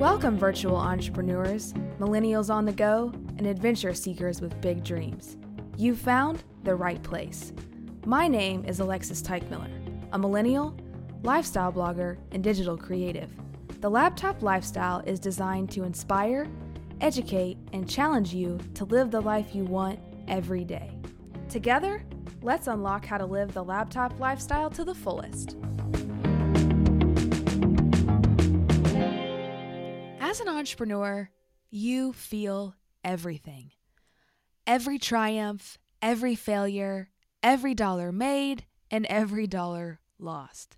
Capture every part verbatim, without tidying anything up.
Welcome, virtual entrepreneurs, millennials on the go, and adventure seekers with big dreams. You've found the right place. My name is Alexis Teichmiller, a millennial, lifestyle blogger, and digital creative. The Laptop Lifestyle is designed to inspire, educate, and challenge you to live the life you want every day. Together, let's unlock how to live the laptop lifestyle to the fullest. As an entrepreneur, you feel everything. Every triumph, every failure, every dollar made, and every dollar lost.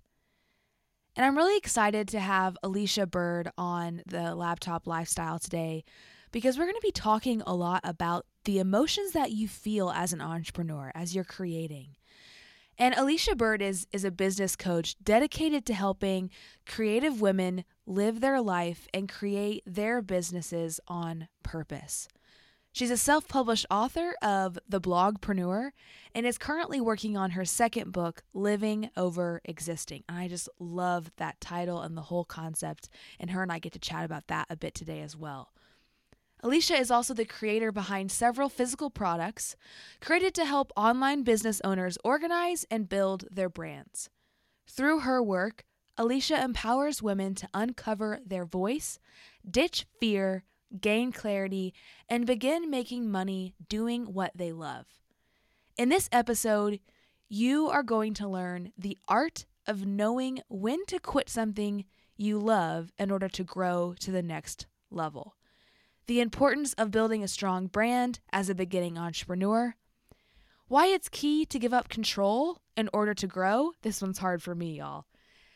And I'm really excited to have Alicia Bird on the Laptop Lifestyle today because we're going to be talking a lot about the emotions that you feel as an entrepreneur, as you're creating. And Alicia Bird is, is a business coach dedicated to helping creative women live their life and create their businesses on purpose. She's a self-published author of The Blogpreneur and is currently working on her second book, Living Over Existing. And I just love that title and the whole concept, and her and I get to chat about that a bit today as well. Alicia is also the creator behind several physical products created to help online business owners organize and build their brands. Through her work, Alicia empowers women to uncover their voice, ditch fear, gain clarity, and begin making money doing what they love. In this episode, you are going to learn the art of knowing when to quit something you love in order to grow to the next level. The importance of building a strong brand as a beginning entrepreneur, why it's key to give up control in order to grow. This one's hard for me, y'all.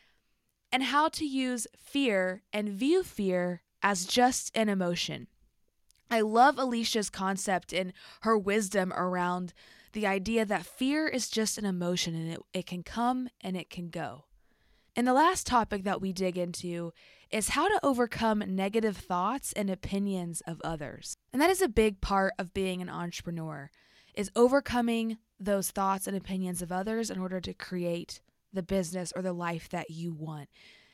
And how to use fear and view fear as just an emotion. I love Alicia's concept and her wisdom around the idea that fear is just an emotion and it, it can come and it can go. And the last topic that we dig into is how to overcome negative thoughts and opinions of others. And that is a big part of being an entrepreneur, is overcoming those thoughts and opinions of others in order to create the business or the life that you want.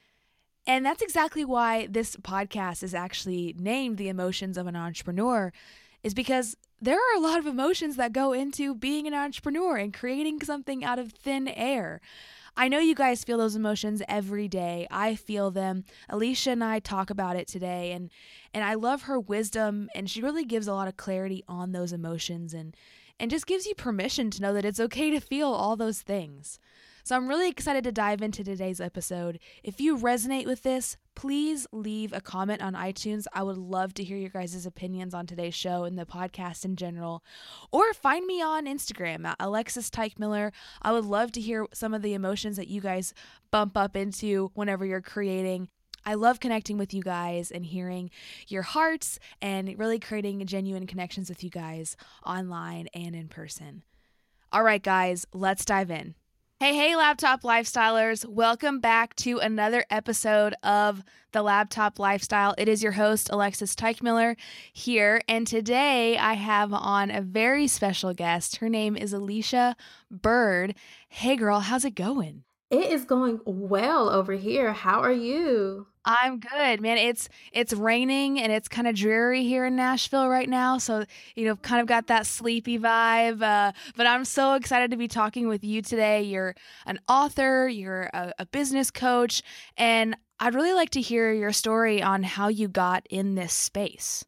And that's exactly why this podcast is actually named The Emotions of an Entrepreneur, is because there are a lot of emotions that go into being an entrepreneur and creating something out of thin air. I know you guys feel those emotions every day. I feel them. Alicia and I talk about it today, and and I love her wisdom, and she really gives a lot of clarity on those emotions and and just gives you permission to know that it's okay to feel all those things. So I'm really excited to dive into today's episode. If you resonate with this, please leave a comment on iTunes. I would love to hear your guys' opinions on today's show and the podcast in general. Or find me on Instagram at Alexis Teichmiller. I would love to hear some of the emotions that you guys bump up into whenever you're creating. I love connecting with you guys and hearing your hearts and really creating genuine connections with you guys online and in person. All right, guys, let's dive in. Hey, hey, Laptop Lifestylers. Welcome back to another episode of The Laptop Lifestyle. It is your host, Alexis Teichmiller, here. And today I have on a very special guest. Her name is Alicia Bird. Hey, girl, how's it going? It is going well over here. How are you? I'm good, man. It's it's raining and it's kind of dreary here in Nashville right now. So, you know, kind of got that sleepy vibe. Uh, but I'm so excited to be talking with you today. You're an author, you're a, a business coach, and I'd really like to hear your story on how you got in this space.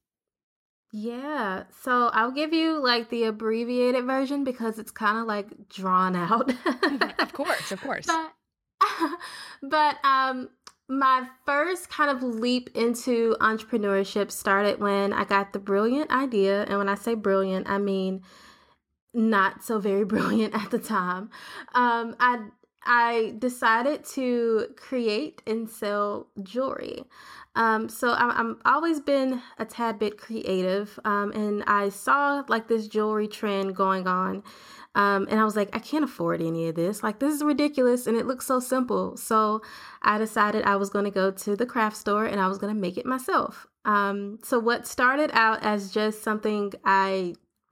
Yeah, so I'll give you like the abbreviated version because it's kind of like drawn out. Of course, of course. But, but um, my first kind of leap into entrepreneurship started when I got the brilliant idea. And when I say brilliant, I mean not so very brilliant at the time. Um, I I decided to create and sell jewelry. Um, so I'm, I'm always been a tad bit creative. Um, and I saw like this jewelry trend going on. Um, and I was like, I can't afford any of this. Like, this is ridiculous. And it looks so simple. So I decided I was going to go to the craft store and I was going to make it myself. Um, so what started out as just something I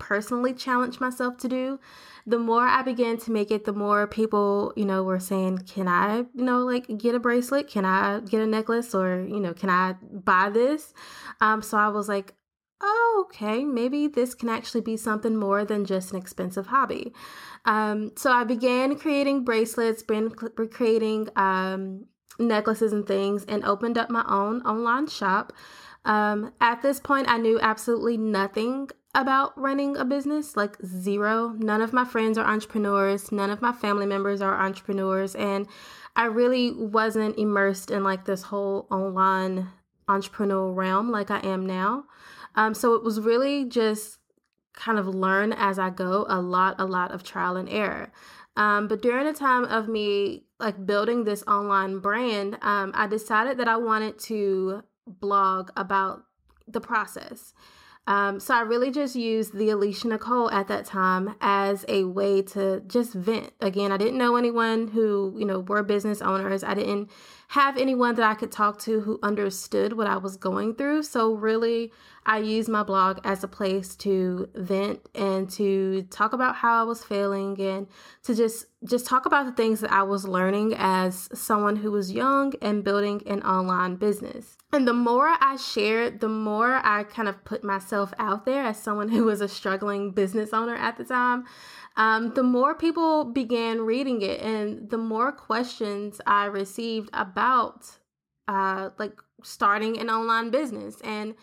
personally challenged myself to do, the more I began to make it, the more people, you know, were saying, can I, you know, like get a bracelet? Can I get a necklace? Or, you know, can I buy this? Um, so I was like, oh, okay, maybe this can actually be something more than just an expensive hobby. Um, so I began creating bracelets, been creating um, necklaces and things, and opened up my own online shop. Um, at this point, I knew absolutely nothing about running a business, like zero. None of my friends are entrepreneurs. None of my family members are entrepreneurs. And I really wasn't immersed in like this whole online entrepreneurial realm like I am now. Um, so it was really just kind of learn as I go, a lot, a lot of trial and error. Um, but during the time of me like building this online brand, um, I decided that I wanted to blog about the process. Um, so I really just used the Alicia Nicole at that time as a way to just vent. Again, I didn't know anyone who, you know, were business owners. I didn't have anyone that I could talk to who understood what I was going through. So really, I used my blog as a place to vent and to talk about how I was feeling and to just, just talk about the things that I was learning as someone who was young and building an online business. And the more I shared, the more I kind of put myself out there as someone who was a struggling business owner at the time. Um, the more people began reading it and the more questions I received about uh, like starting an online business. And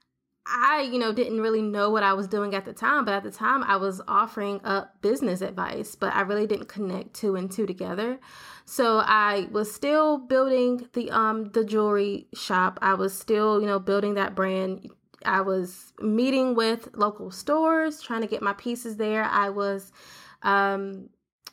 I, you know, didn't really know what I was doing at the time, but at the time I was offering up business advice, but I really didn't connect two and two together. So I was still building the um the jewelry shop. I was still, you know, building that brand. I was meeting with local stores, trying to get my pieces there. I was um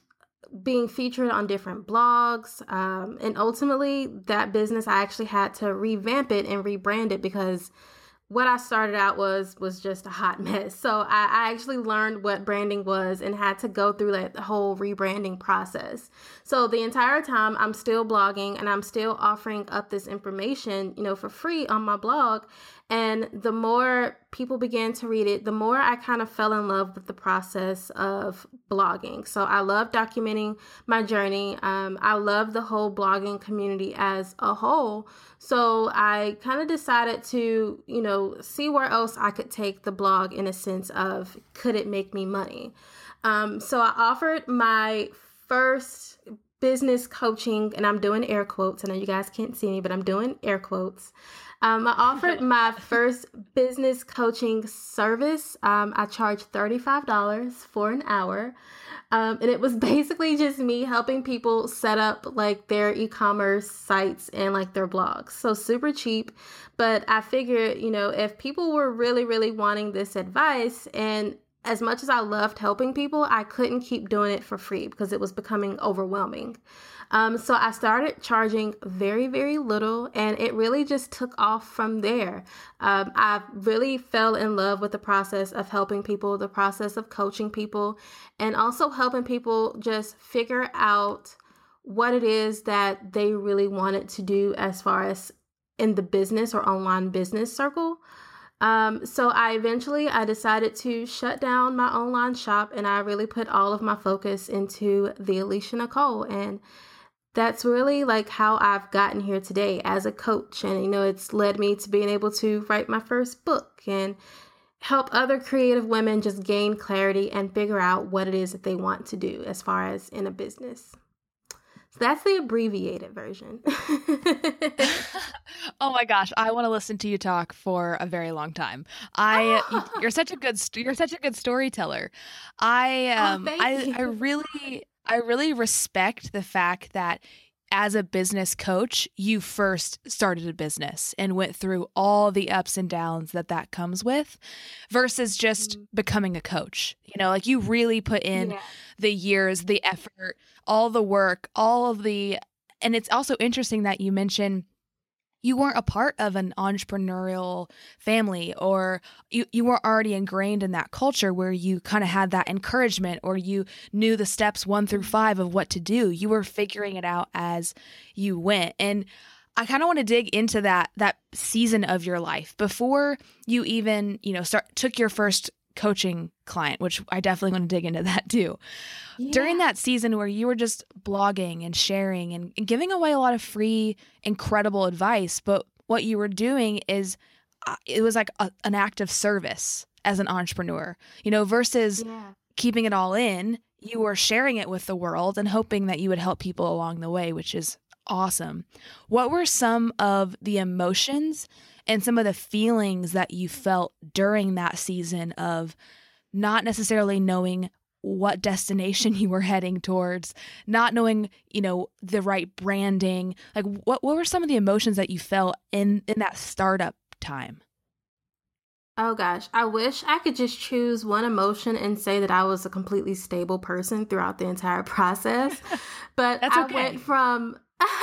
being featured on different blogs. Um, and ultimately that business, I actually had to revamp it and rebrand it because what I started out was was just a hot mess. So I, I actually learned what branding was and had to go through like the whole rebranding process. So the entire time I'm still blogging and I'm still offering up this information, you know, for free on my blog. And the more people began to read it, the more I kind of fell in love with the process of blogging. So I love documenting my journey. Um, I love the whole blogging community as a whole. So I kind of decided to, you know, see where else I could take the blog in a sense of, could it make me money? Um, so I offered my first business coaching, and I'm doing air quotes. I know you guys can't see me, but I'm doing air quotes. Um, I offered my first business coaching service. Um, I charged thirty-five dollars for an hour. Um, and it was basically just me helping people set up like their e-commerce sites and like their blogs. So super cheap. But I figured, you know, if people were really, really wanting this advice, and as much as I loved helping people, I couldn't keep doing it for free because it was becoming overwhelming. Um, so I started charging very, very little, and it really just took off from there. Um, I really fell in love with the process of helping people, the process of coaching people, and also helping people just figure out what it is that they really wanted to do as far as in the business or online business circle. Um, so I eventually, I decided to shut down my online shop, and I really put all of my focus into the Alicia Nicole. And that's really like how I've gotten here today as a coach. And, you know, it's led me to being able to write my first book and help other creative women just gain clarity and figure out what it is that they want to do as far as in a business. So that's the abbreviated version. Oh my gosh, I want to listen to you talk for a very long time. I oh. you're such a good you're such a good storyteller. I um oh, I I really I really respect the fact that as a business coach, you first started a business and went through all the ups and downs that that comes with versus just mm-hmm. becoming a coach. You know, like you really put in yeah. the years, the effort, all the work, all of the, and it's also interesting that you mentioned you weren't a part of an entrepreneurial family, or you, you were already ingrained in that culture where you kind of had that encouragement, or you knew the steps one through five of what to do. You were figuring it out as you went. And I kind of want to dig into that, that season of your life before you even, you know, start, took your first coaching client, which I definitely want to dig into that too. Yeah. During that season where you were just blogging and sharing and, and giving away a lot of free, incredible advice, but what you were doing is uh, it was like a, an act of service as an entrepreneur, you know, versus Yeah. keeping it all in. You were sharing it with the world and hoping that you would help people along the way, which is awesome. What were some of the emotions and some of the feelings that you felt during that season of not necessarily knowing what destination you were heading towards, not knowing, you know, the right branding? Like what, what were some of the emotions that you felt in, in that startup time? Oh gosh, I wish I could just choose one emotion and say that I was a completely stable person throughout the entire process. But That's I okay. went from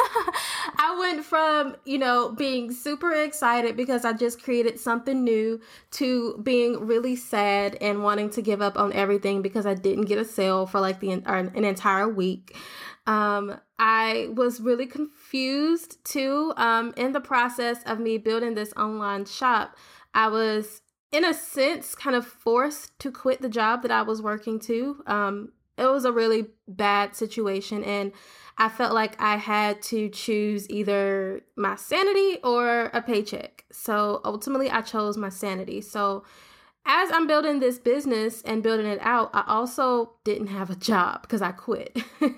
I went from, you know, being super excited because I just created something new to being really sad and wanting to give up on everything because I didn't get a sale for like the or an entire week. Um, I was really confused too. Um, in the process of me building this online shop, I was, in a sense, kind of forced to quit the job that I was working to. Um, it was a really bad situation, and I felt like I had to choose either my sanity or a paycheck. So ultimately, I chose my sanity. So as I'm building this business and building it out, I also didn't have a job because I quit.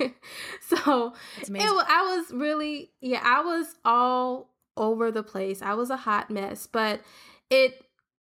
So it, I was really, yeah, I was all over the place. I was a hot mess, but it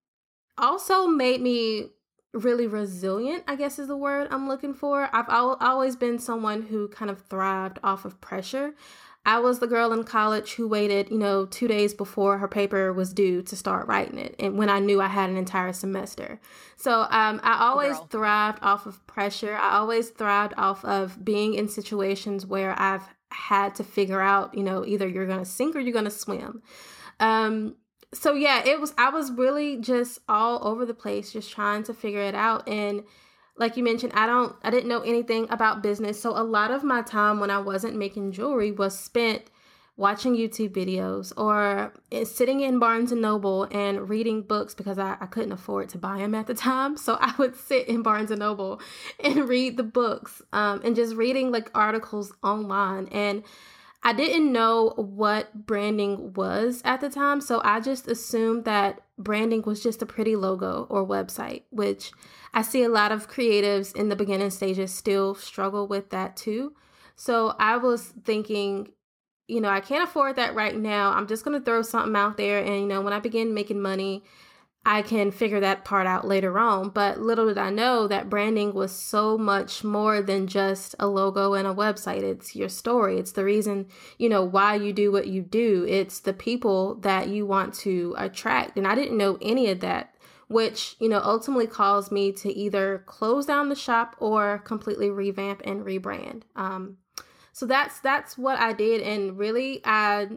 also made me really resilient, I guess is the word I'm looking for. I've al- always been someone who kind of thrived off of pressure. I was the girl in college who waited, you know, two days before her paper was due to start writing it, and when I knew I had an entire semester. So um, I always oh, thrived off of pressure. I always thrived off of being in situations where I've had to figure out, you know, either you're going to sink or you're going to swim. Um, so yeah, it was, I was really just all over the place, just trying to figure it out. And like you mentioned, I don't, I didn't know anything about business. So a lot of my time when I wasn't making jewelry was spent watching YouTube videos or sitting in Barnes and Noble and reading books because I, I couldn't afford to buy them at the time. So I would sit in Barnes and Noble and read the books um, and just reading like articles online. And I didn't know what branding was at the time, so I just assumed that branding was just a pretty logo or website, which I see a lot of creatives in the beginning stages still struggle with that too. So I was thinking, you know, I can't afford that right now. I'm just going to throw something out there. And, you know, when I begin making money, I can figure that part out later on. But little did I know that branding was so much more than just a logo and a website. It's your story. It's the reason, you know, why you do what you do. It's the people that you want to attract. And I didn't know any of that, which, you know, ultimately caused me to either close down the shop or completely revamp and rebrand. Um, so that's that's what I did. And really, I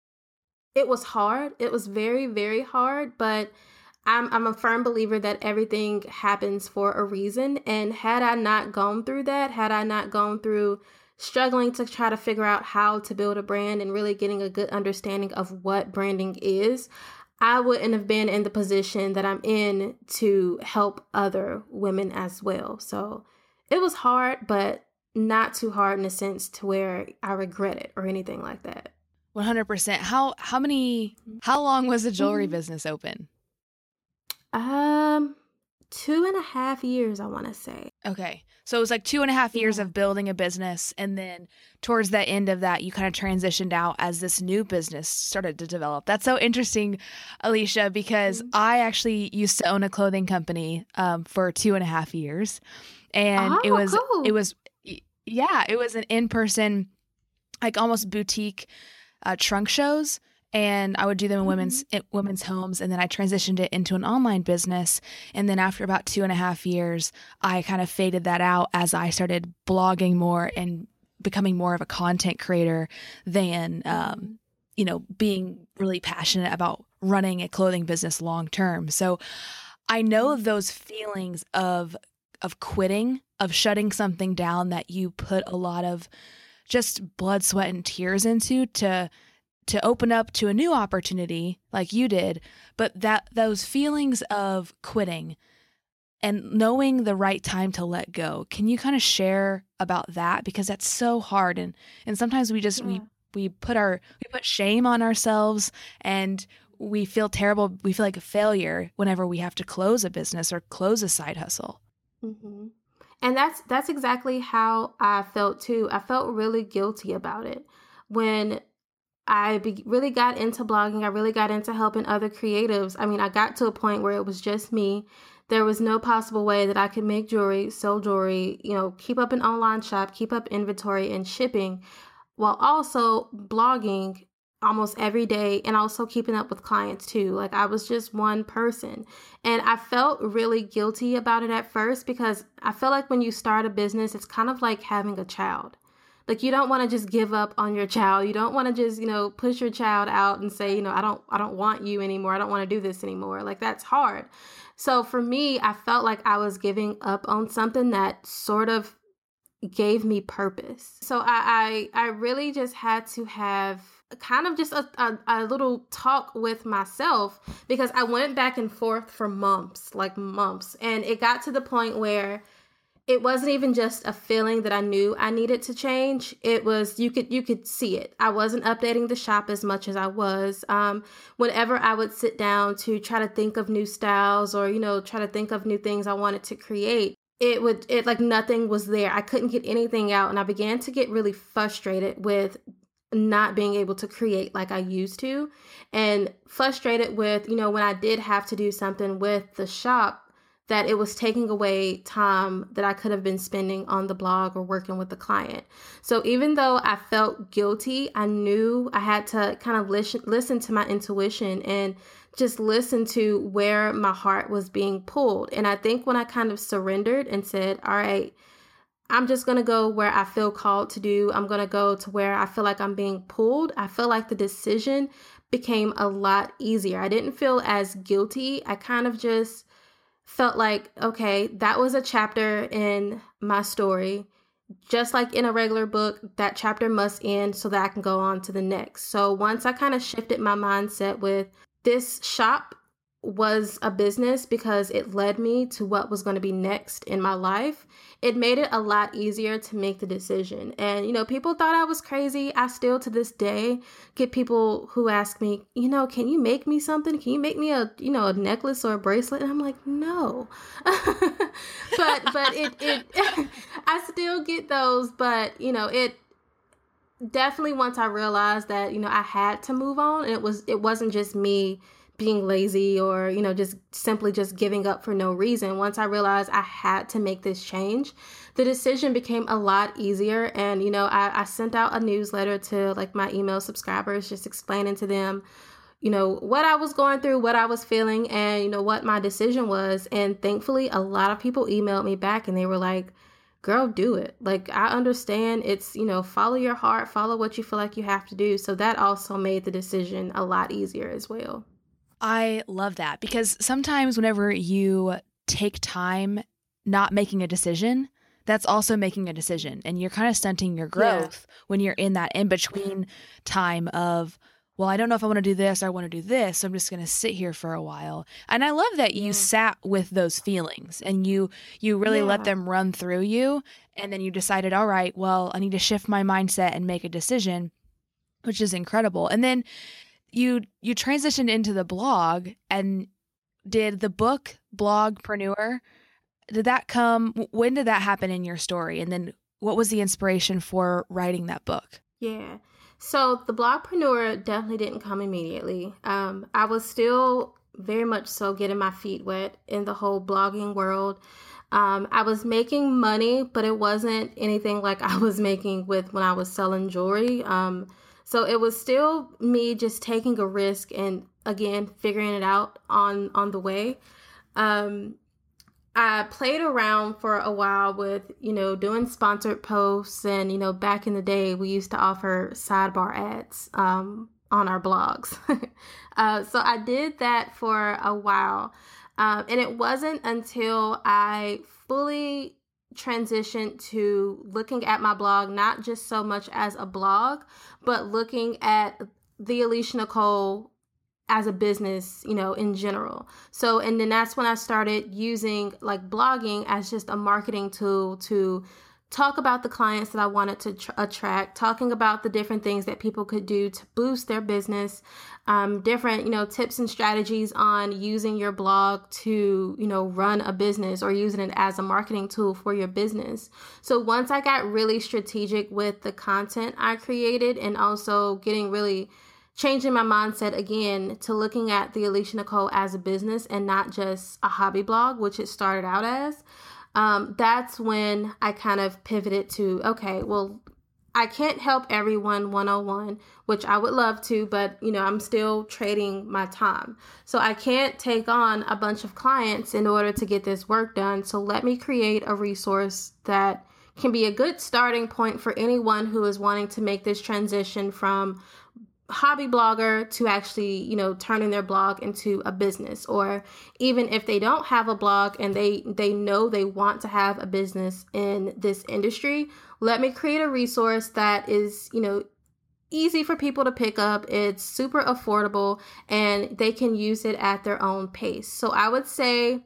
it was hard. It was very, very hard, but I'm I'm a firm believer that everything happens for a reason. And had I not gone through that, had I not gone through struggling to try to figure out how to build a brand and really getting a good understanding of what branding is, I wouldn't have been in the position that I'm in to help other women as well. So it was hard, but not too hard in a sense to where I regret it or anything like that. one hundred percent. How how many how long was the jewelry mm-hmm. business open? Um, two and a half years, I want to say. Okay. So it was like two and a half years yeah. of building a business. And then towards the end of that, you kind of transitioned out as this new business started to develop. That's so interesting, Alicia, because mm-hmm. I actually used to own a clothing company um, for two and a half years. And oh, it was, cool. it was, yeah, it was an in-person, like almost boutique uh, trunk shows. And I would do them in women's in women's homes, and then I transitioned it into an online business. And then after about two and a half years, I kind of faded that out as I started blogging more and becoming more of a content creator than, um, you know, being really passionate about running a clothing business long term. So I know those feelings of of quitting, of shutting something down that you put a lot of just blood, sweat, and tears into to. to open up to a new opportunity like you did, but that those feelings of quitting and knowing the right time to let go. Can you kind of share about that? Because that's so hard. And, and sometimes we just, Yeah. we, we put our, we put shame on ourselves, and we feel terrible. We feel like a failure whenever we have to close a business or close a side hustle. Mm-hmm. And that's that's exactly how I felt too. I felt really guilty about it. When I be- really got into blogging, I really got into helping other creatives. I mean, I got to a point where it was just me. There was no possible way that I could make jewelry, sell jewelry, you know, keep up an online shop, keep up inventory and shipping, while also blogging almost every day and also keeping up with clients too. Like, I was just one person. And I felt really guilty about it at first, because I feel like when you start a business, it's kind of like having a child. Like, you don't want to just give up on your child. You don't want to just, you know, push your child out and say, you know, I don't, I don't want you anymore. I don't want to do this anymore. Like, that's hard. So for me, I felt like I was giving up on something that sort of gave me purpose. So I, I, I really just had to have kind of just a, a, a little talk with myself, because I went back and forth for months, like months. And it got to the point where it wasn't even just a feeling that I knew I needed to change. It was, you could, you could see it. I wasn't updating the shop as much as I was. Um, whenever I would sit down to try to think of new styles, or, you know, try to think of new things I wanted to create, it would, it like nothing was there. I couldn't get anything out. And I began to get really frustrated with not being able to create like I used to, and frustrated with, you know, when I did have to do something with the shop, that it was taking away time that I could have been spending on the blog or working with the client. So even though I felt guilty, I knew I had to kind of listen, listen to my intuition and just listen to where my heart was being pulled. And I think when I kind of surrendered and said, all right, I'm just going to go where I feel called to do, I'm going to go to where I feel like I'm being pulled, I feel like the decision became a lot easier. I didn't feel as guilty. I kind of just felt like, okay, that was a chapter in my story. Just like in a regular book, that chapter must end so that I can go on to the next. So once I kind of shifted my mindset with, this shop was a business because it led me to what was going to be next in my life, it made it a lot easier to make the decision. And, you know, people thought I was crazy. I still to this day get people who ask me, you know, can you make me something? Can you make me a, you know, a necklace or a bracelet? And I'm like, no. but, but it, it, I still get those, but, you know, it, definitely once I realized that, you know, I had to move on, and it was, it wasn't just me being lazy or, you know, just simply just giving up for no reason. Once I realized I had to make this change, the decision became a lot easier. And, you know, I, I sent out a newsletter to like my email subscribers, just explaining to them, you know, what I was going through, what I was feeling, and, you know, what my decision was. And thankfully, a lot of people emailed me back and they were like, girl, do it. Like, I understand it's, you know, follow your heart, follow what you feel like you have to do. So that also made the decision a lot easier as well. I love that, because sometimes whenever you take time not making a decision, that's also making a decision, and you're kind of stunting your growth yeah. when you're in that in-between time of, well, I don't know if I want to do this or I want to do this, so I'm just going to sit here for a while. And I love that you yeah. sat with those feelings and you you really yeah. let them run through you, and then you decided, all right, well, I need to shift my mindset and make a decision, which is incredible. And then you you transitioned into the blog, and did the book Blogpreneur, did that come, when did that happen in your story? And then what was the inspiration for writing that book? Yeah. So the Blogpreneur definitely didn't come immediately. Um, I was still very much so getting my feet wet in the whole blogging world. Um, I was making money, but it wasn't anything like I was making with when I was selling jewelry. Um, so it was still me just taking a risk and, again, figuring it out on, on the way. Um, I played around for a while with, you know, doing sponsored posts. And, you know, back in the day, we used to offer sidebar ads um, on our blogs. uh, so I did that for a while. Um, and it wasn't until I fully transitioned to looking at my blog, not just so much as a blog, but looking at the Alicia Nicole as a business, you know, in general. So, and then that's when I started using like blogging as just a marketing tool to talk about the clients that I wanted to tr- attract, talking about the different things that people could do to boost their business, um, different, you know, tips and strategies on using your blog to, you know, run a business or using it as a marketing tool for your business. So once I got really strategic with the content I created and also getting really changing my mindset again to looking at the Alicia Nicole as a business and not just a hobby blog, which it started out as, Um, that's when I kind of pivoted to, okay, well, I can't help everyone one-on-one, which I would love to, but, you know, I'm still trading my time. So I can't take on a bunch of clients in order to get this work done. So let me create a resource that can be a good starting point for anyone who is wanting to make this transition from hobby blogger to actually, you know, turning their blog into a business. Or even if they don't have a blog and they they know they want to have a business in this industry, let me create a resource that is, you know, easy for people to pick up. It's super affordable and they can use it at their own pace. So I would say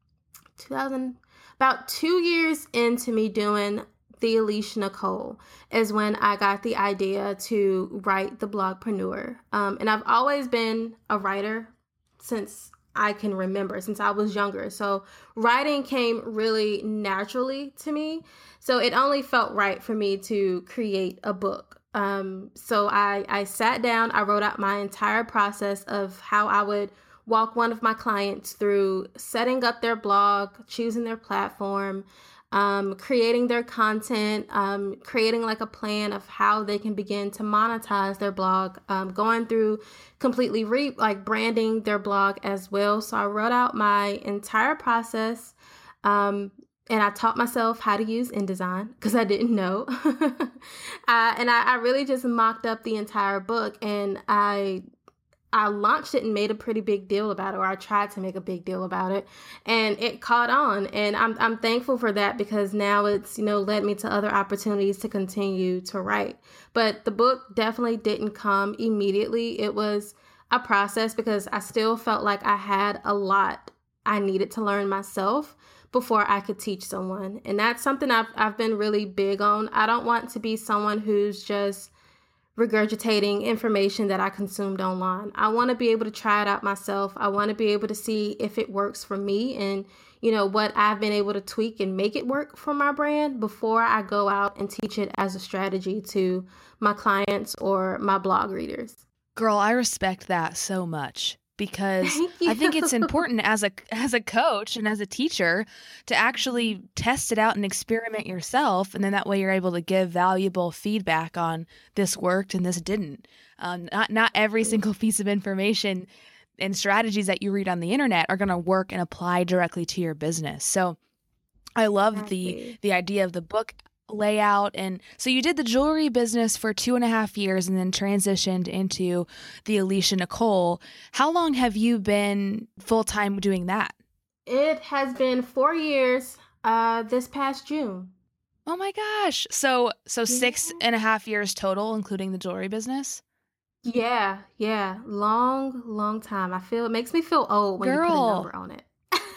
two thousand, about two years into me doing the Alicia Nicole is when I got the idea to write the Blogpreneur. Um, and I've always been a writer since I can remember, since I was younger. So writing came really naturally to me. So it only felt right for me to create a book. Um, so I, I sat down, I wrote out my entire process of how I would walk one of my clients through setting up their blog, choosing their platform, Um, creating their content, um, creating like a plan of how they can begin to monetize their blog, um, going through completely re like branding their blog as well. So I wrote out my entire process, um, and I taught myself how to use InDesign because I didn't know. uh, and I, I really just mocked up the entire book, and I I launched it and made a pretty big deal about it, or I tried to make a big deal about it, and it caught on. And I'm I'm thankful for that because now it's, you know, led me to other opportunities to continue to write. But the book definitely didn't come immediately. It was a process because I still felt like I had a lot I needed to learn myself before I could teach someone. And that's something I've I've been really big on. I don't want to be someone who's just regurgitating information that I consumed online. I want to be able to try it out myself. I want to be able to see if it works for me and, you know, what I've been able to tweak and make it work for my brand before I go out and teach it as a strategy to my clients or my blog readers. Girl, I respect that so much because I think it's important as a as a coach and as a teacher to actually test it out and experiment yourself. And then that way you're able to give valuable feedback on this worked and this didn't. Um, not, not every single piece of information and strategies that you read on the internet are going to work and apply directly to your business. So I love Exactly. the the idea of the book layout. And so you did the jewelry business for two and a half years and then transitioned into the Alicia Nicole. How long have you been full-time doing that? It has been four years uh, this past June. Oh my gosh. So so Yeah. six and a half years total, including the jewelry business? Yeah, yeah. Long, long time. I feel it makes me feel old when you put a Girl. number on it.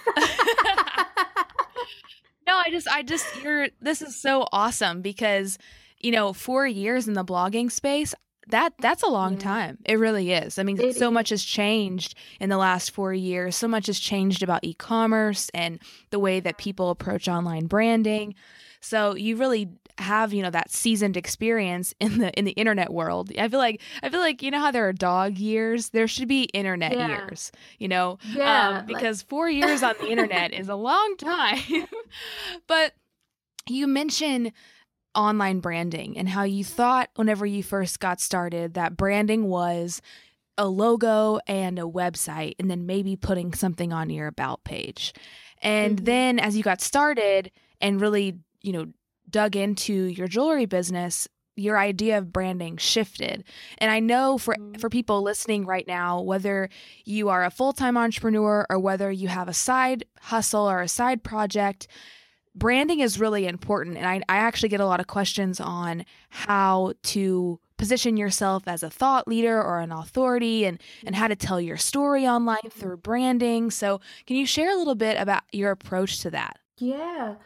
No, I just, I just, you're, this is so awesome because, you know, four years in the blogging space, that, that's a long Yeah. time. It really is. I mean, It so is. much has changed in the last four years. So much has changed about e-commerce and the way that people approach online branding. So you really have, you know, that seasoned experience in the in the internet world. I feel like I feel like you know how there are dog years, there should be internet Yeah. years, you know, Yeah, um, like because four years on the internet is a long time. But you mentioned online branding and how you thought whenever you first got started that branding was a logo and a website and then maybe putting something on your about page. And Mhm. then as you got started and really, you know, dug into your jewelry business, your idea of branding shifted. And I know for Mhm. for people listening right now, whether you are a full-time entrepreneur or whether you have a side hustle or a side project, branding is really important. And I, I actually get a lot of questions on how to position yourself as a thought leader or an authority, and, and how to tell your story online through branding. So can you share a little bit about your approach to that? Yeah.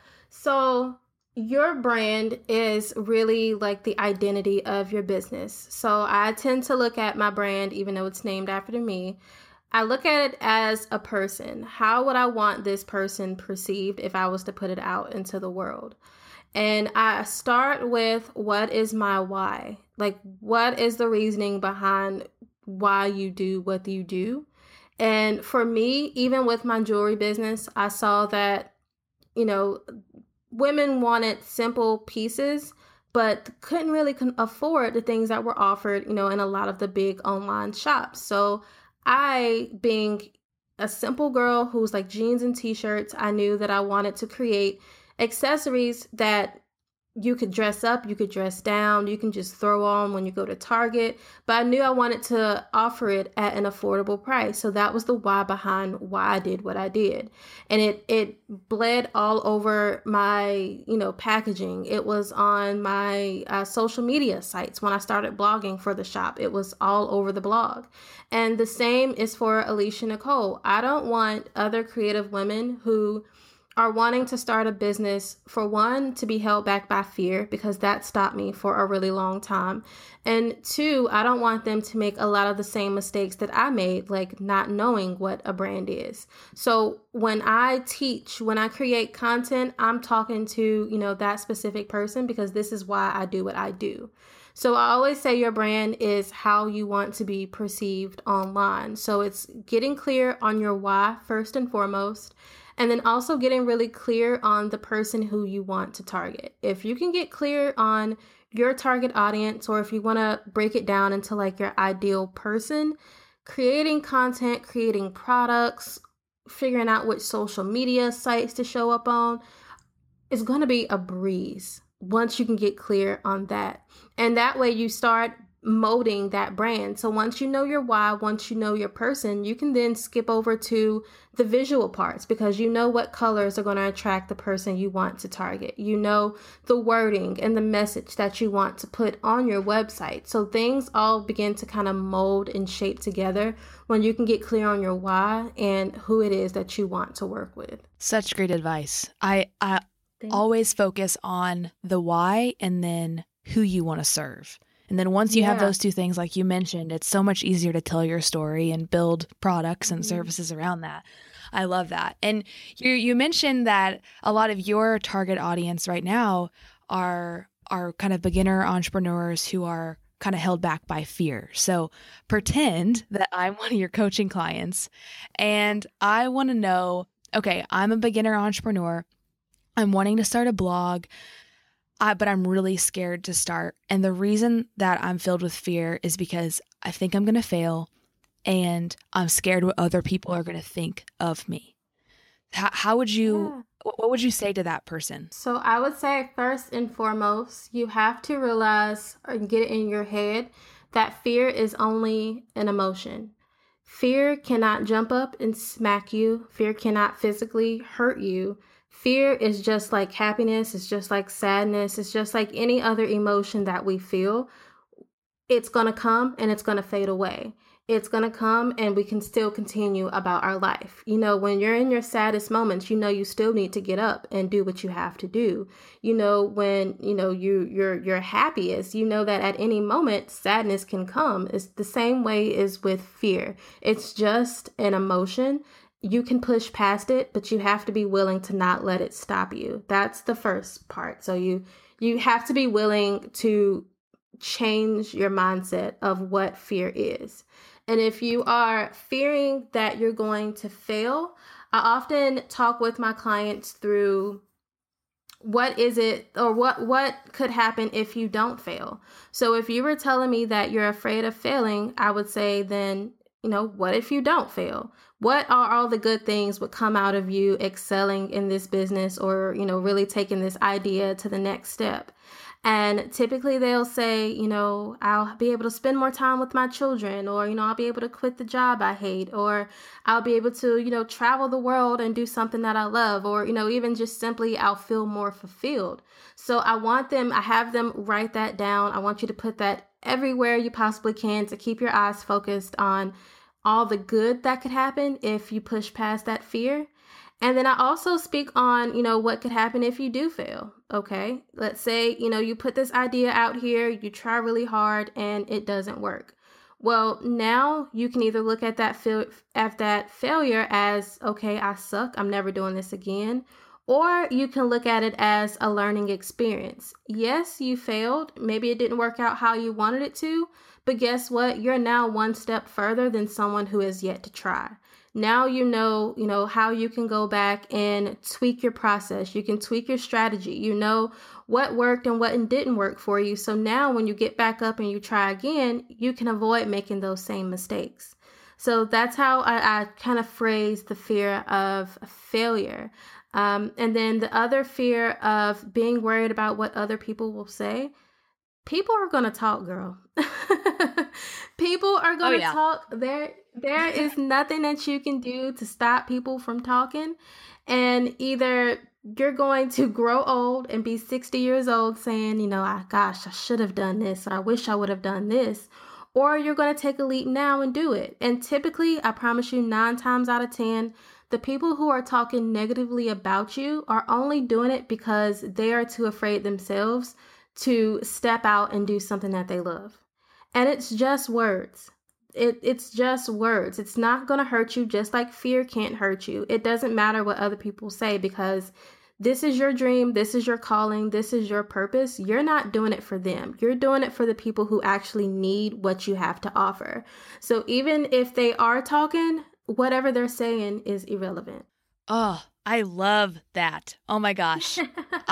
So your brand is really like the identity of your business. So I tend to look at my brand, even though it's named after me, I look at it as a person. How would I want this person perceived if I was to put it out into the world? And I start with, what is my why? Like, what is the reasoning behind why you do what you do? And for me, even with my jewelry business, I saw that, you know, women wanted simple pieces, but couldn't really con- afford the things that were offered, you know, in a lot of the big online shops. So I, being a simple girl who's like jeans and t-shirts, I knew that I wanted to create accessories that you could dress up, you could dress down, you can just throw on when you go to Target. But I knew I wanted to offer it at an affordable price. So that was the why behind why I did what I did. And it it bled all over my, you know, packaging. It was on my uh, social media sites when I started blogging for the shop. It was all over the blog. And the same is for Alicia Nicole. I don't want other creative women who are wanting to start a business, for one, to be held back by fear, because that stopped me for a really long time. And two, I don't want them to make a lot of the same mistakes that I made, like not knowing what a brand is. So when I teach, when I create content, I'm talking to, you know, that specific person, because this is why I do what I do. So I always say your brand is how you want to be perceived online. So it's getting clear on your why first and foremost. And then also getting really clear on the person who you want to target. If you can get clear on your target audience, or if you want to break it down into like your ideal person, creating content, creating products, figuring out which social media sites to show up on, is going to be a breeze once you can get clear on that. And that way you start molding that brand. So once you know your why, once you know your person, you can then skip over to the visual parts, because you know what colors are going to attract the person you want to target. You know the wording and the message that you want to put on your website. So things all begin to kind of mold and shape together when you can get clear on your why and who it is that you want to work with. Such great advice. I, I always focus on the why and then who you want to serve. And then once you yeah. have those two things, like you mentioned, it's so much easier to tell your story and build products and mm-hmm. services around that. I love that. And you you mentioned that a lot of your target audience right now are are kind of beginner entrepreneurs who are kind of held back by fear. So pretend that I'm one of your coaching clients and I want to know, okay, I'm a beginner entrepreneur. I'm wanting to start a blog. Uh, but I'm really scared to start. And the reason that I'm filled with fear is because I think I'm going to fail and I'm scared what other people are going to think of me. How, how would you, yeah. what would you say to that person? So I would say first and foremost, you have to realize and get it in your head that fear is only an emotion. Fear cannot jump up and smack you. Fear cannot physically hurt you. Fear is just like happiness. It's just like sadness. It's just like any other emotion that we feel. It's going to come and it's going to fade away. It's going to come and we can still continue about our life. You know, when you're in your saddest moments, you know, you still need to get up and do what you have to do. You know, when, you know, you, you're, you're happiest, you know that at any moment, sadness can come. It's the same way as with fear. It's just an emotion. You can push past it, but you have to be willing to not let it stop you. That's the first part. So you you have to be willing to change your mindset of what fear is. And if you are fearing that you're going to fail, I often talk with my clients through what is it or what what could happen if you don't fail. So if you were telling me that you're afraid of failing, I would say then, you know, what if you don't fail? What are all the good things would come out of you excelling in this business or, you know, really taking this idea to the next step? And typically they'll say, you know, I'll be able to spend more time with my children, or, you know, I'll be able to quit the job I hate, or I'll be able to, you know, travel the world and do something that I love, or, you know, even just simply I'll feel more fulfilled. So I want them, I have them write that down. I want you to put that everywhere you possibly can to keep your eyes focused on all the good that could happen if you push past that fear. And then I also speak on, you know, what could happen if you do fail. Okay. Let's say, you know, you put this idea out here, you try really hard and it doesn't work. Well, now you can either look at that fail- at that failure as, okay, I suck, I'm never doing this again. Or you can look at it as a learning experience. Yes, you failed. Maybe it didn't work out how you wanted it to, but guess what? You're now one step further than someone who has yet to try. Now you know, you know, how you can go back and tweak your process. You can tweak your strategy. You know what worked and what didn't work for you. So now when you get back up and you try again, you can avoid making those same mistakes. So that's how I, I kind of phrase the fear of failure. Um, and then the other fear of being worried about what other people will say. People are going to talk, girl. People are going to oh, yeah. talk. There, there is nothing that you can do to stop people from talking. And either you're going to grow old and be sixty years old saying, you know, I, gosh, I should have done this, or I wish I would have done this. Or you're going to take a leap now and do it. And typically, I promise you, nine times out of ten, the people who are talking negatively about you are only doing it because they are too afraid themselves to step out and do something that they love. And it's just words. It, it's just words. It's not going to hurt you, just like fear can't hurt you. It doesn't matter what other people say, because this is your dream. This is your calling. This is your purpose. You're not doing it for them. You're doing it for the people who actually need what you have to offer. So even if they are talking, whatever they're saying is irrelevant. Oh, I love that. Oh my gosh.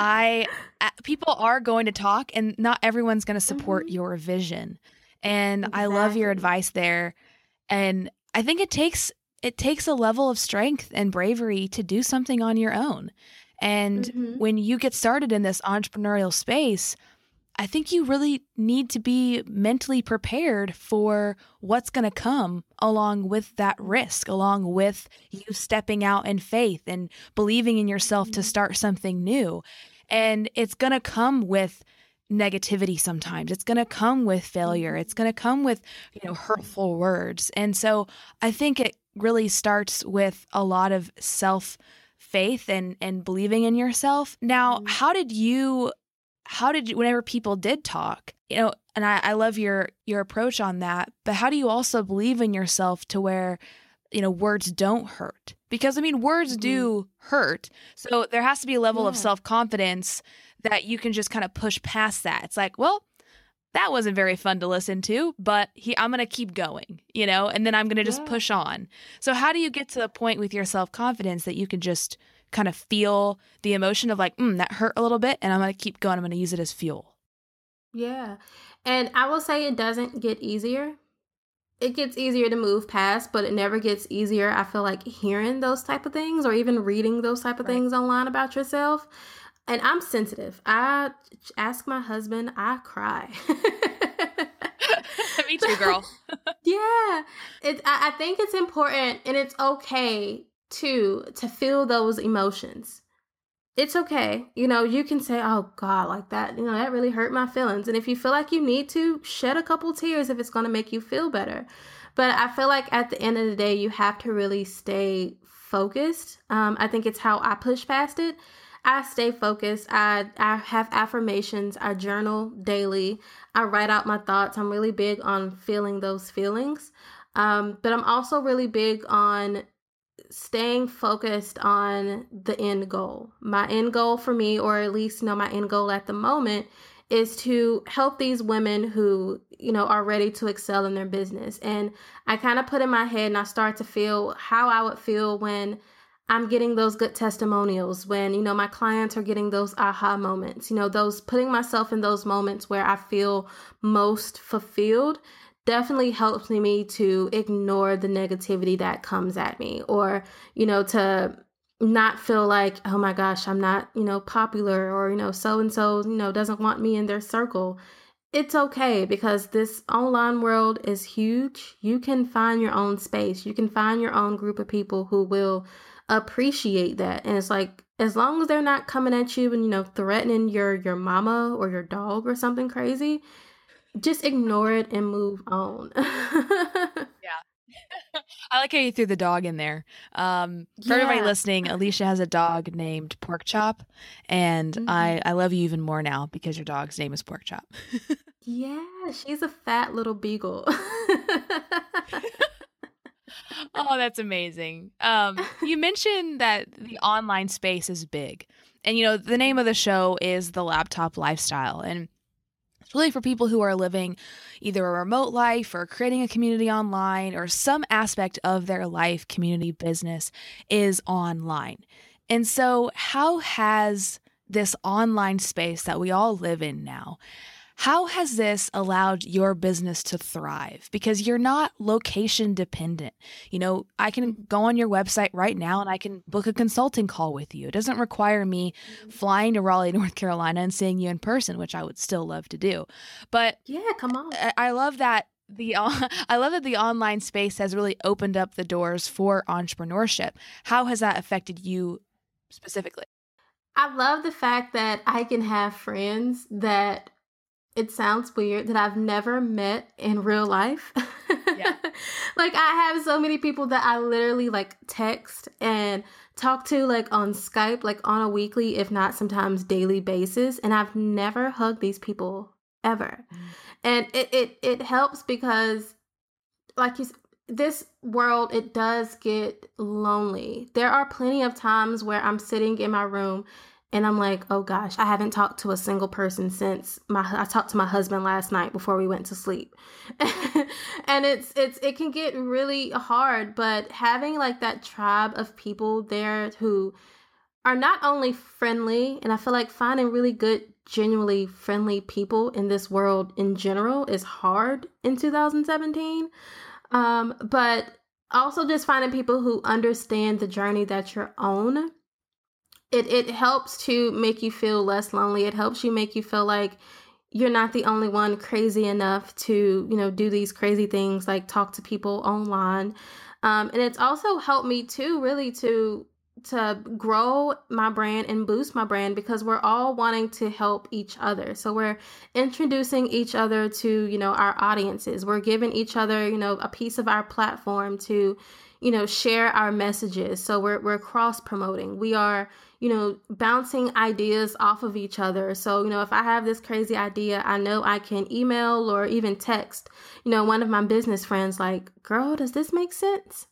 I uh, people are going to talk, and not everyone's going to support mm-hmm. your vision. And exactly. I love your advice there. And I think it takes it takes a level of strength and bravery to do something on your own. And mm-hmm. when you get started in this entrepreneurial space, I think you really need to be mentally prepared for what's going to come along with that risk, along with you stepping out in faith and believing in yourself to start something new. And it's going to come with negativity sometimes. It's going to come with failure. It's going to come with, you know, hurtful words. And so I think it really starts with a lot of self-faith and, and believing in yourself. Now, how did you How did you, whenever people did talk, you know, and I, I love your, your approach on that, but how do you also believe in yourself to where, you know, words don't hurt? Because I mean, words mm-hmm. do hurt. So there has to be a level yeah. of self-confidence that you can just kind of push past that. It's like, well, that wasn't very fun to listen to, but he, I'm going to keep going, you know, and then I'm going to just yeah. push on. So how do you get to the point with your self-confidence that you can just kind of feel the emotion of like, mm, that hurt a little bit, and I'm going to keep going. I'm going to use it as fuel. Yeah. And I will say it doesn't get easier. It gets easier to move past, but it never gets easier. I feel like hearing those type of things, or even reading those type of right. things online about yourself. And I'm sensitive. I ask my husband, I cry. Me too, girl. yeah. It, I, I think it's important, and it's okay to to feel those emotions. It's okay. You know, you can say, oh God, like that, you know, that really hurt my feelings. And if you feel like you need to, shed a couple tears if it's going to make you feel better. But I feel like at the end of the day, you have to really stay focused. Um, I think it's how I push past it. I stay focused. I, I have affirmations. I journal daily. I write out my thoughts. I'm really big on feeling those feelings. Um, but I'm also really big on staying focused on the end goal. My end goal for me, or at least, you know, my end goal at the moment, is to help these women who, you know, are ready to excel in their business. And I kind of put in my head and I start to feel how I would feel when I'm getting those good testimonials, when, you know, my clients are getting those aha moments, you know, those putting myself in those moments where I feel most fulfilled definitely helps me to ignore the negativity that comes at me, or, you know, to not feel like, oh my gosh, I'm not, you know, popular, or, you know, so and so, you know, doesn't want me in their circle. It's okay, because this online world is huge. You can find your own space. You can find your own group of people who will appreciate that. And it's like, as long as they're not coming at you and, you know, threatening your your mama or your dog or something crazy, just ignore it and move on. Yeah. I like how you threw the dog in there. Um, for everybody Yeah. listening, Alicia has a dog named Pork Chop, and I, Mhm. I love you even more now because your dog's name is Pork Chop. Yeah, she's a fat little beagle. Oh, that's amazing. Um, you mentioned that the online space is big. And, you know, the name of the show is The Laptop Lifestyle. And it's really for people who are living either a remote life or creating a community online, or some aspect of their life, community, business is online. And so, how has this online space that we all live in now, how has this allowed your business to thrive? Because you're not location dependent. You know, I can go on your website right now and I can book a consulting call with you. It doesn't require me flying to Raleigh, North Carolina and seeing you in person, which I would still love to do. But Yeah, come on. I I love that the I love that the online space has really opened up the doors for entrepreneurship. How has that affected you specifically? I love the fact that I can have friends that, it sounds weird, that I've never met in real life. Yeah. Like, I have so many people that I literally like text and talk to, like on Skype, like on a weekly, if not sometimes daily basis. And I've never hugged these people ever. Mm. And it, it, it helps because, like you s- this world, it does get lonely. There are plenty of times where I'm sitting in my room and I'm like, oh gosh, I haven't talked to a single person since my I talked to my husband last night before we went to sleep. And it's it's it can get really hard, but having like that tribe of people there who are not only friendly, and I feel like finding really good, genuinely friendly people in this world in general is hard in two thousand seventeen. Um, but also just finding people who understand the journey that you're on. It it helps to make you feel less lonely. It helps you make you feel like you're not the only one crazy enough to, you know, do these crazy things like talk to people online. Um, and it's also helped me too, really to to grow my brand and boost my brand, because we're all wanting to help each other. So we're introducing each other to, you know, our audiences. We're giving each other, you know, a piece of our platform to, you know, share our messages. So we're we're cross promoting. We are, you know, bouncing ideas off of each other. So, you know, if I have this crazy idea, I know I can email or even text, you know, one of my business friends, like, girl, does this make sense?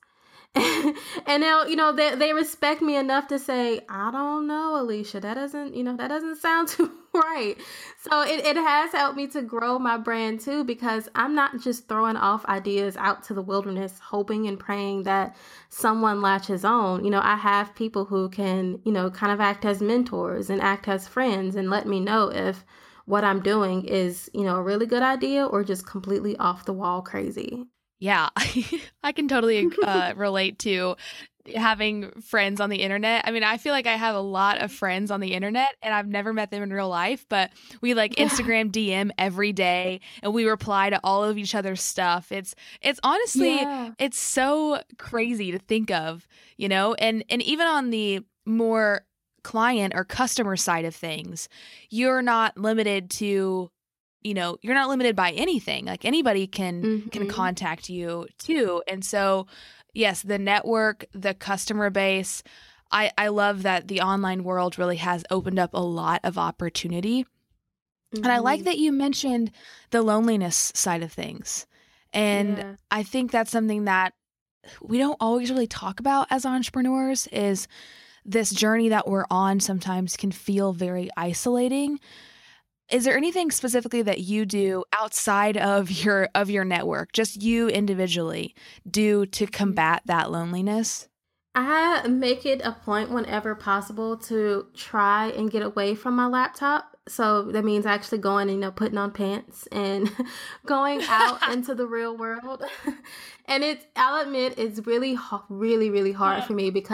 And they'll, you know, they, they respect me enough to say, I don't know, Alicia, that doesn't, you know, that doesn't sound too right. So it, it has helped me to grow my brand too, because I'm not just throwing off ideas out to the wilderness, hoping and praying that someone latches on. You know, I have people who can, you know, kind of act as mentors and act as friends and let me know if what I'm doing is, you know, a really good idea or just completely off the wall crazy. Yeah, I can totally uh, relate to having friends on the internet. I mean, I feel like I have a lot of friends on the internet and I've never met them in real life, but we like Instagram D M every day and we reply to all of each other's stuff. It's it's honestly Yeah. it's so crazy to think of, you know, and and even on the more client or customer side of things, you're not limited to, you know, you're not limited by anything. Like anybody can can Hmm. contact you too. And so, yes, the network, the customer base, I I love that the online world really has opened up a lot of opportunity. And I like Hmm. that you mentioned the loneliness side of things. And Yeah. I think that's something that we don't always really talk about as entrepreneurs, is this journey that we're on sometimes can feel very isolating. Is there anything specifically that you do outside of your of your network, just you individually, do to combat that loneliness? I make it a point whenever possible to try and get away from my laptop. So that means actually going and, you know, putting on pants and going out into the real world. And it's, I'll admit, it's really, h- really, really hard for me Great. because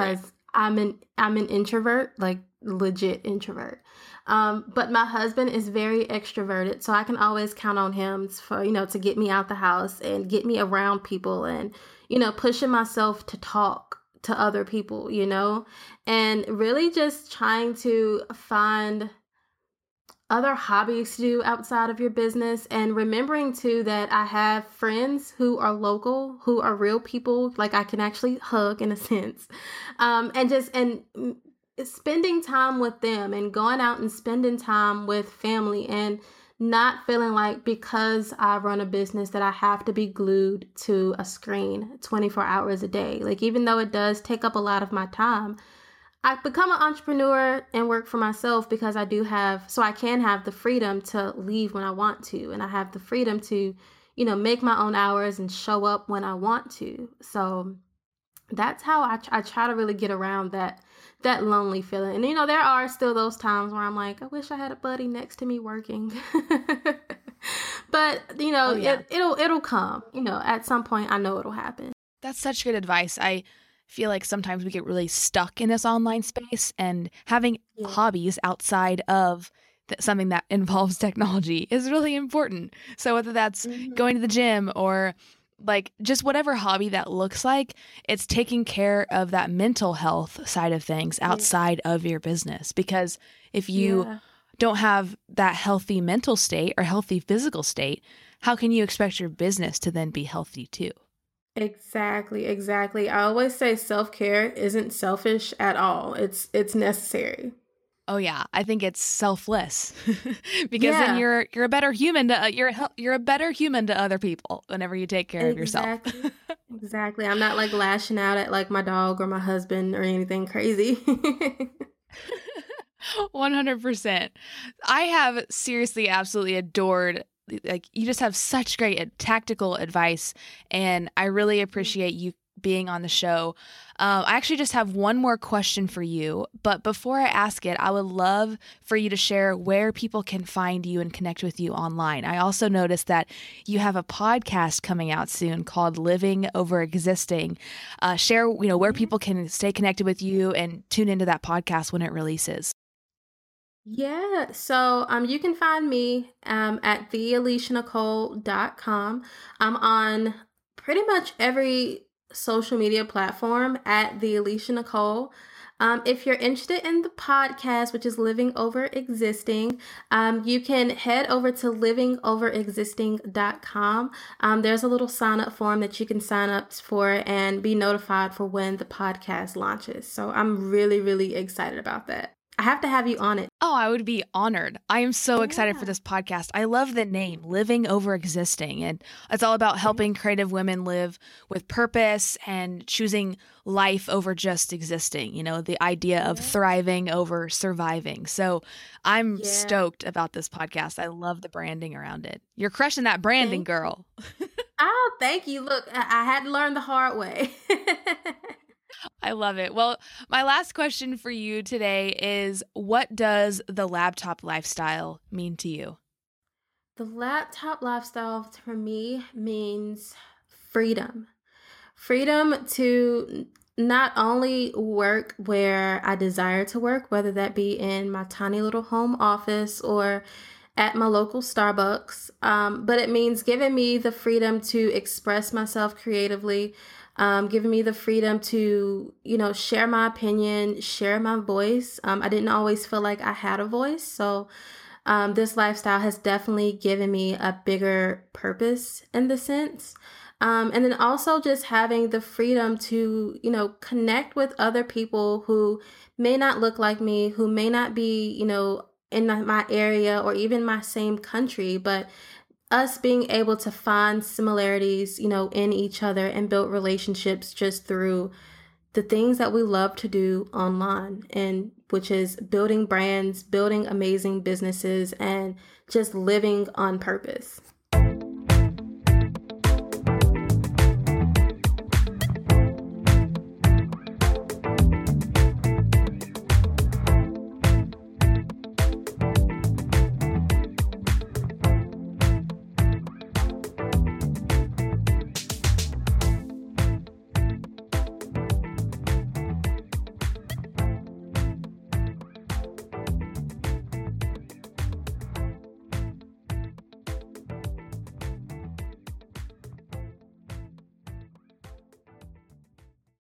I'm an I'm an introvert, like legit introvert. Um, but my husband is very extroverted, so I can always count on him for, you know, to get me out the house and get me around people and, you know, pushing myself to talk to other people, you know, and really just trying to find other hobbies to do outside of your business, and remembering too that I have friends who are local, who are real people, like I can actually hug in a sense, um, and just and mm, spending time with them and going out and spending time with family, and not feeling like because I run a business that I have to be glued to a screen twenty-four hours a day. Like, even though it does take up a lot of my time, I've become an entrepreneur and work for myself because I do have, so I can have the freedom to leave when I want to. And I have the freedom to, you know, make my own hours and show up when I want to. So that's how I, I try to really get around that, that lonely feeling. And, you know, there are still those times where I'm like, I wish I had a buddy next to me working. But, you know, Oh, yeah. it, it'll, it'll come, you know, at some point I know it'll happen. That's such good advice. I feel like sometimes we get really stuck in this online space, and having Yeah. hobbies outside of th- something that involves technology is really important. So whether that's Mhm. going to the gym or like just whatever hobby that looks like, it's taking care of that mental health side of things outside of your business. Because if you Yeah. don't have that healthy mental state or healthy physical state, how can you expect your business to then be healthy too? Exactly, exactly. I always say self-care isn't selfish at all. It's it's necessary. Oh yeah, I think it's selfless because then Yeah, you're you're a better human to uh, you're a hel- you're a better human to other people whenever you take care of yourself. exactly. Exactly. I'm not like lashing out at like my dog or my husband or anything crazy. one hundred percent. I have seriously absolutely adored, like, you just have such great uh, tactical advice, and I really appreciate you being on the show. Um, I actually just have one more question for you, but before I ask it, I would love for you to share where people can find you and connect with you online. I also noticed that you have a podcast coming out soon called Living Over Existing. Uh, share, you know, where people can stay connected with you and tune into that podcast when it releases. Yeah, so um, you can find me um, at the alicia nicole dot com. I'm on pretty much every social media platform at the Alicia Nicole. Um, if you're interested in the podcast, which is Living Over Existing, um, you can head over to living over existing dot com. Um, there's a little sign up form that you can sign up for and be notified for when the podcast launches. So I'm really, really excited about that. I have to have you on it. Oh, I would be honored. I am so excited for Yeah. this podcast. I love the name, Living Over Existing. And it's all about helping creative women live with purpose and choosing life over just existing, you know, the idea of Yeah. thriving over surviving. So I'm Yeah. stoked about this podcast. I love the branding around it. You're crushing that branding, Thank girl. Oh, thank you. Look, I, I had to learn the hard way. I love it. Well, my last question for you today is, what does the laptop lifestyle mean to you? The laptop lifestyle for me means freedom. Freedom to not only work where I desire to work, whether that be in my tiny little home office or at my local Starbucks, um, but it means giving me the freedom to express myself creatively, um, giving me the freedom to, you know, share my opinion, share my voice. Um, I didn't always feel like I had a voice, so um, this lifestyle has definitely given me a bigger purpose in the sense. Um, and then also just having the freedom to, you know, connect with other people who may not look like me, who may not be, you know, in my area or even my same country, but us being able to find similarities, you know, in each other and build relationships just through the things that we love to do online, and which is building brands, building amazing businesses, and just living on purpose.